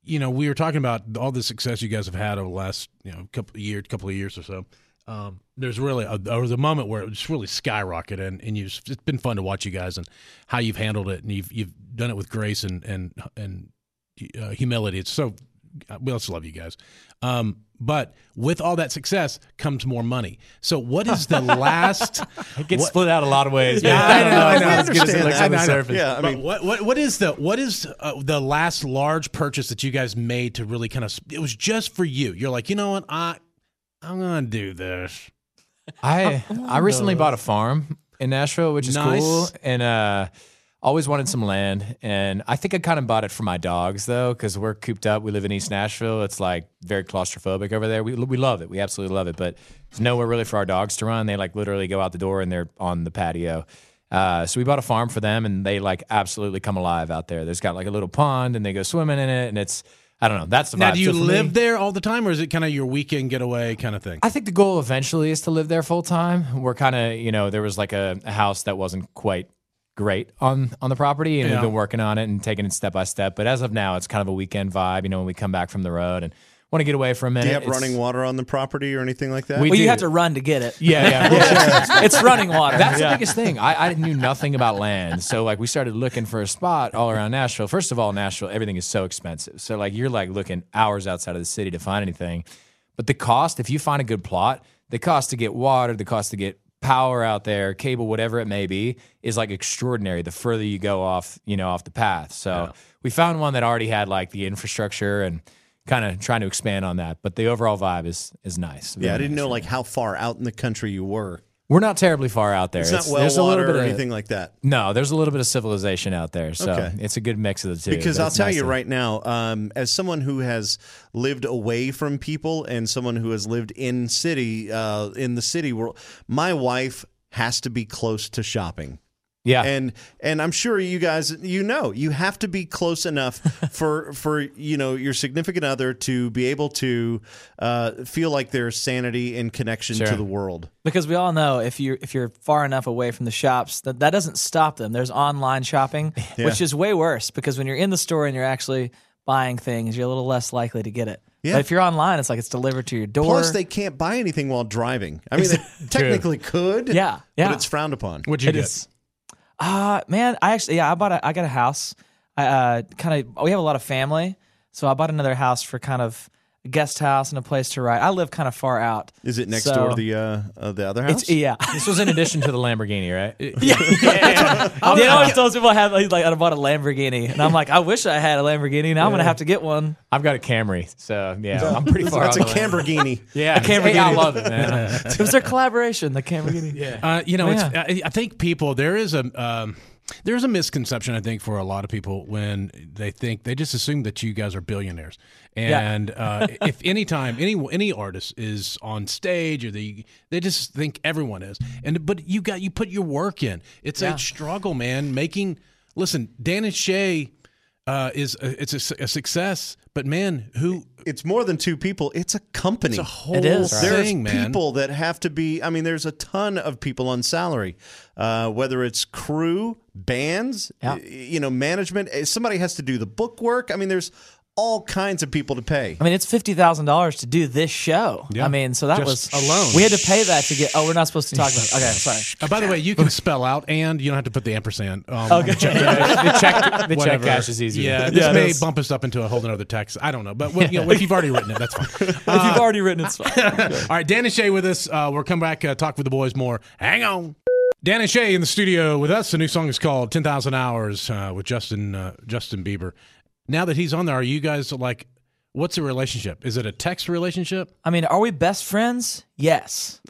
you know, we were talking about all the success you guys have had over the last, you know, couple of years, couple of years or so. Um, there's really a, there was a moment where it just really skyrocketed, and, and you've, it's been fun to watch you guys and how you've handled it, and you've you've done it with grace and and and uh, humility. It's so we also love you guys. Um, but with all that success comes more money. So what is the last? It gets what, split out a lot of ways. Yeah, I know, I know. As good as it looks on the I know. surface. Yeah, I But mean, what what what is the what is uh, the last large purchase that you guys made to really kind of? It was just for you. You're like, you know what, I I'm gonna do this. I I recently bought a farm in Nashville, which is Nice. cool, and uh, always wanted some land. And I think I kind of bought it for my dogs though, because we're cooped up. We live in East Nashville. It's like very claustrophobic over there. We we love it. We absolutely love it, but there's nowhere really for our dogs to run. They like literally go out the door and they're on the patio. Uh, so we bought a farm for them, and they like absolutely come alive out there. There's got like a little pond, and they go swimming in it, and it's I don't know. That's the Now, vibe. do you So for live me- there all the time, or is it kind of your weekend getaway kind of thing? I think the goal eventually is to live there full time. We're kind of, you know, there was like a, a house that wasn't quite great on on the property, and Yeah. we've been working on it and taking it step by step. But as of now, it's kind of a weekend vibe. You know, when we come back from the road and want to get away for a minute. do you have It's- running water on the property or anything like that? We Well, you do. have to run to get it. Yeah, yeah, yeah. It's running water. That's Yeah. the biggest thing. I, I knew nothing about land. So like we started looking for a spot all around Nashville. First of all, Nashville, everything is so expensive. So like you're like looking hours outside of the city to find anything. But the cost, if you find a good plot, the cost to get water, the cost to get power out there, cable, whatever it may be, is like extraordinary the further you go off, you know, off the path. So we found one that already had like the infrastructure and kind of trying to expand on that. But the overall vibe is is nice. yeah, I Very didn't nice. know like how far out in the country you were. We're not terribly far out there. It's, not well there's a water little bit or of, anything like that. No, there's a little bit of civilization out there, so Okay. it's a good mix of the two. Because but I'll it's tell nice you to- right now, um, as someone who has lived away from people and someone who has lived in city, uh, in the city world, my wife has to be close to shopping. yeah, And and I'm sure you guys, you know, you have to be close enough for for you know your significant other to be able to uh, feel like there's sanity and connection Sure. to the world. Because we all know if you if you're far enough away from the shops, that that doesn't stop them. There's online shopping, which is way worse because when you're in the store and you're actually buying things, you're a little less likely to get it. Yeah. But if you're online, it's like it's delivered to your door. Plus, they can't buy anything while driving. I mean, they technically could. Yeah, yeah. But it's frowned upon. What'd you It get? is. Uh man, I actually yeah, I bought a I got a house. I uh kind of we have a lot of family, so I bought another house for kind of a guest house and a place to write. I live kind of far out. Is it next So- door to the uh, uh, the other house? It's yeah. this was in addition to the Lamborghini, right? Yeah, I always tells people I have like I bought a Lamborghini, and I'm like, I wish I had a Lamborghini. Now I'm gonna have to get one. I've got a Camry, so yeah, I'm pretty far. That's a out on the land. Lamborghini. Yeah, Lamborghini. Hey, I love it, man. It was their collaboration, the Lamborghini. Yeah. Uh, you know, Yeah. it's, I, I think people there is a um, there's a misconception I think for a lot of people when they think they just assume that you guys are billionaires, and uh, if any time any any artist is on stage or they they just think everyone is, and but you got you put your work in. It's Yeah. a struggle, man. Making listen, Dan and Shay uh, is a, it's a, su- a success, but man, who It's more than two people. It's a company. it's a whole It is. There's thing, man. people that have to be. I mean, there's a ton of people on salary, uh, whether it's crew, bands, Yeah. y- you know, management. eh, Somebody has to do the book work. I mean, there's all kinds of people to pay. I mean, it's fifty thousand dollars to do this show. Yeah. I mean, so that Just was alone. We had to pay that to get. Oh, we're not supposed to talk about. Okay, sorry. Uh, by the way, you can spell out, and you don't have to put the ampersand. Um, Okay. check- the check, the check whatever. cash is easier. Yeah, this Yeah, it may is. bump us up into a whole other text. I don't know, but well, you know, if you've already written it, that's fine. if you've already written it, it's fine. All right, Dan and Shay with us. Uh, we'll come back, uh, talk with the boys more. Hang on. Dan and Shay in the studio with us. The new song is called ten thousand hours uh, with Justin uh, Justin Bieber. Now that he's on there, are you guys like, what's the relationship? Is it a text relationship? I mean, are we best friends? Yes.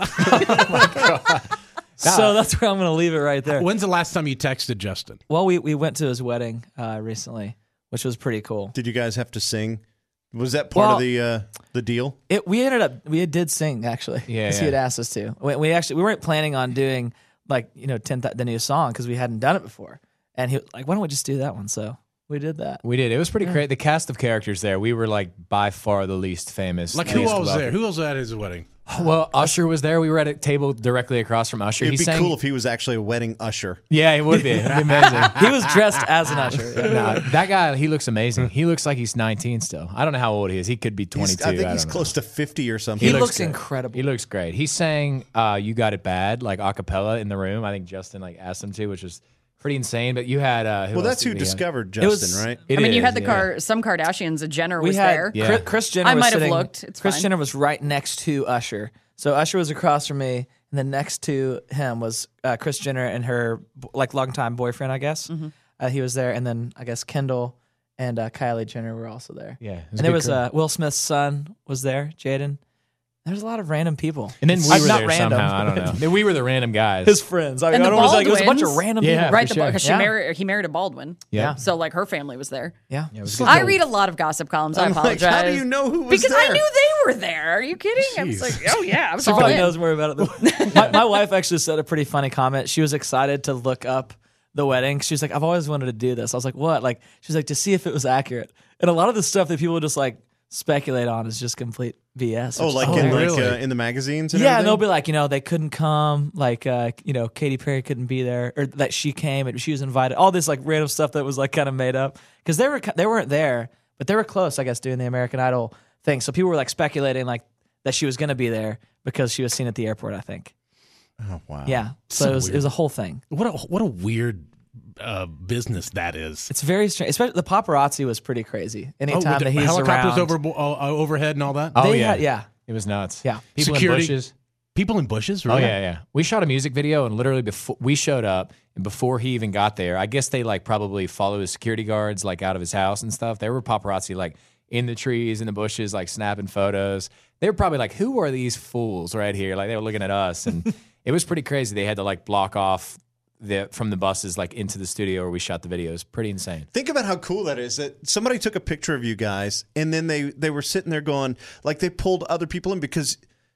So that's where I'm going to leave it right there. When's the last time you texted Justin? Well, we, we went to his wedding uh, recently, which was pretty cool. Did you guys have to sing? Was that part Well- of the uh, the deal? It we ended up we did sing actually. Yeah, 'cause he yeah. had asked us to. We, we actually we weren't planning on doing like you know ten th- the new song because we hadn't done it before, and he was like, why don't we just do that one? So we did that. We did. It was pretty great. The cast of characters there, we were like by far the least famous. Like, who least all was there? wealthy. Who else was at his wedding? Well, Usher was there. We were at a table directly across from Usher. It'd he be sang, cool if he was actually a wedding usher. Yeah, it would be. It'd be amazing. He was dressed as an usher. Yeah. Nah, that guy, he looks amazing. He looks like he's nineteen still. I don't know how old he is. He could be He's- twenty-two. I think I he's don't know. close to fifty or something. He, looks looks, good. incredible. He looks great. He sang uh, "You Got It Bad" like a cappella in the room. I think Justin like asked him to, which was pretty insane. But you had uh, who Well, else that's did who we have? discovered It was- Justin, right? It I mean, you is, had the yeah. car. Some Kardashians. A Jenner we was had there. Yeah. Chris, Chris Jenner. I was might have sitting- looked. It's Chris fine. Jenner was right next to Usher. So Usher was across from me, and then next to him was uh, Chris Jenner and her like longtime boyfriend, I guess. Mm-hmm. Uh, he was there, and then I guess Kendall and uh, Kylie Jenner were also there. Yeah, it was and a there good was crew. uh, Will Smith's son was there, Jaden. There's a lot of random people, And then we Like, were not there random, somehow. I don't know. Then we were the random guys. his friends. I mean, And the it was like it was a bunch of Baldwins. random Yeah. people. Right, for the, sure. because she Yeah. married. He married a Baldwin. Yeah. So like her family was there. Yeah, Yeah, it was good. I read a lot of gossip columns. I I'm like, apologize. how do you know who was Because there? I knew they were there. Are you kidding? I was like, oh yeah, I was She all probably in. knows more about it. Than my, my wife actually said a pretty funny comment. She was excited to look up the wedding. She was like, I've always wanted to do this. I was like, what? Like, she was like, to see if it was accurate. And a lot of the stuff that people just like speculate on is just complete B S. Oh, Which- like Oh, in like really? uh, in the magazines. And yeah, and everything? they'll be like, you know, they couldn't come. Like, uh, you know, Katy Perry couldn't be there, or that she came and she was invited. All this like random stuff that was like kind of made up because they were they weren't there, but they were close, I guess, doing the American Idol thing. So people were like speculating like that she was going to be there because she was seen at the airport. I think. Oh wow. Yeah. So, So it was weird. it was a whole thing. What a what a weird uh, business that is. It's very strange. Especially the paparazzi was pretty crazy. Anytime with that the he's helicopters around, over uh, overhead and all that. Oh they yeah, had- yeah. It was nuts. Yeah. People Security. in bushes. People in bushes. Oh Really? yeah, yeah. We shot a music video, and literally before we showed up, and before he even got there, I guess they like probably follow his security guards like out of his house and stuff. There were paparazzi like in the trees, in the bushes, like snapping photos. They were probably like, "Who are these fools right here?" Like they were looking at us, and it was pretty crazy. They had to like block off the from the buses like into the studio where we shot the video. It was pretty insane. Think about how cool that is that somebody took a picture of you guys and then they they were sitting there going like they pulled other people in because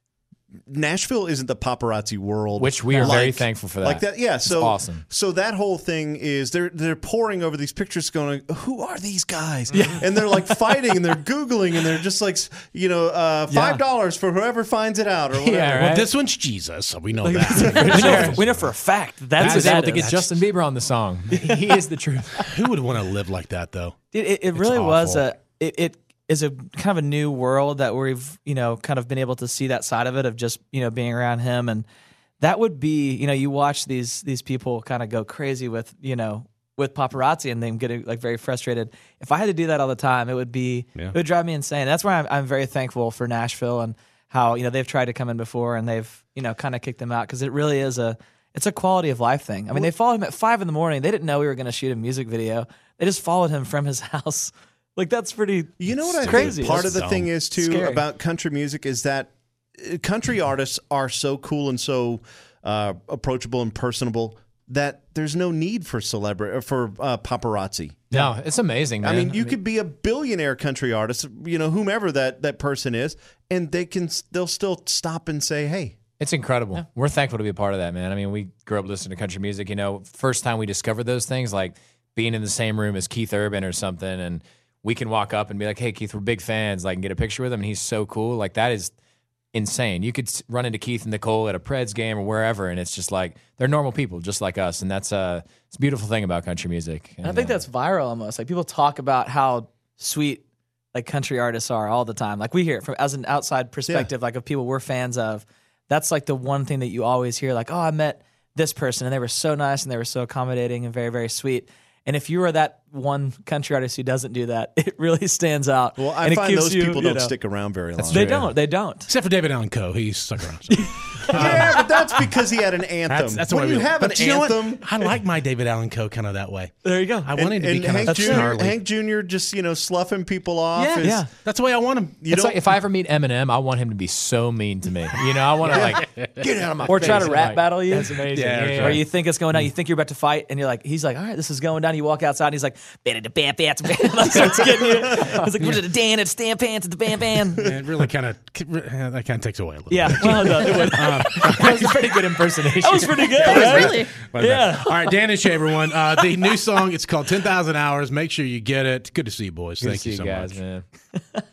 Nashville isn't the paparazzi world, Which we are very thankful for that. Like that, yeah. It's So awesome. So that whole thing is they're they're pouring over these pictures, going, "Who are these guys?" Yeah. And they're like fighting and they're googling and they're just like, you know, uh, five dollars for whoever finds it out or whatever. Yeah, Well, right? this one's Jesus, so we know we, that. know, we know for a fact I that's was what able that to get is. Justin Bieber on the song. He is the truth. Who would want to live like that, though? It, it, it really was awful. a it, it is a kind of a new world that we've you know kind of been able to see that side of it of just you know being around him, and that would be you know you watch these these people kind of go crazy with you know with paparazzi and them getting like very frustrated. If I had to do that all the time, it would be Yeah. it would drive me insane. That's why I'm, I'm very thankful for Nashville and how you know they've tried to come in before and they've you know kind of kicked them out because it really is a it's a quality of life thing. I mean, they followed him at five in the morning. They didn't know we were going to shoot a music video. They just followed him from his house. Like that's pretty. You know what I crazy. think part That's of the thing is too Scary. about country music is that uh, country artists are so cool and so uh, approachable and personable that there's no need for celebrity for uh, paparazzi. No, it's amazing, man. I mean, you could be a billionaire country artist, you know, whomever that that person is, and they can they'll still stop and say, "Hey." It's incredible. We're thankful to be a part of that, man. I mean, we grew up listening to country music. You know, first time we discovered those things, like being in the same room as Keith Urban or something, and we can walk up and be like, "Hey, Keith, we're big fans." Like, and get a picture with him, and he's so cool. Like, that is insane. You could s- run into Keith and Nicole at a Preds game or wherever, and it's just like they're normal people, just like us, and that's uh, it's a beautiful thing about country music. And I think uh, that's viral almost. Like people talk about how sweet like country artists are all the time. Like we hear it from as an outside perspective, like of people we're fans of. That's like the one thing that you always hear. Like, oh, I met this person and they were so nice and they were so accommodating and very very sweet. And if you are that one country artist who doesn't do that, it really stands out. Well, I And it find keeps those you, people you don't know- stick around very long. They don't. They don't. Except for David Allan Coe, he stuck around. Yeah, but that's because he had an anthem. That's, that's when why you we, have but an you know what? anthem. I like my David Allan Coe kind of that way. There you go. I want him to be and kind Hank of Junior snarly. Hank Junior just, you know, sloughing people off. Yeah. is- Yeah. That's the way I want him. You it's don't, like if I ever meet Eminem, I want him to be so mean to me. You know, I want to like get out of my Or face. try to I'm rap like, battle you. That's amazing. Yeah, Yeah, that's yeah, Or yeah. you think it's going down, you think you're about to fight, and you're like, he's like, all right, this is going down. You walk outside, and he's like, bam, bam, bam, bam, starts getting you. He's like, put it Dan at stand pants at the bam, bam. It really kind of that kind of takes away a little. Yeah, bit. well, no, it would. That was a pretty good impersonation. That was pretty good. That was right? really. My bad. Yeah. All right, Dan and Shay, everyone. Uh, the new song, it's called ten thousand hours. Make sure you get it. Good to see you, boys. Good to Thank see you so guys, much. man.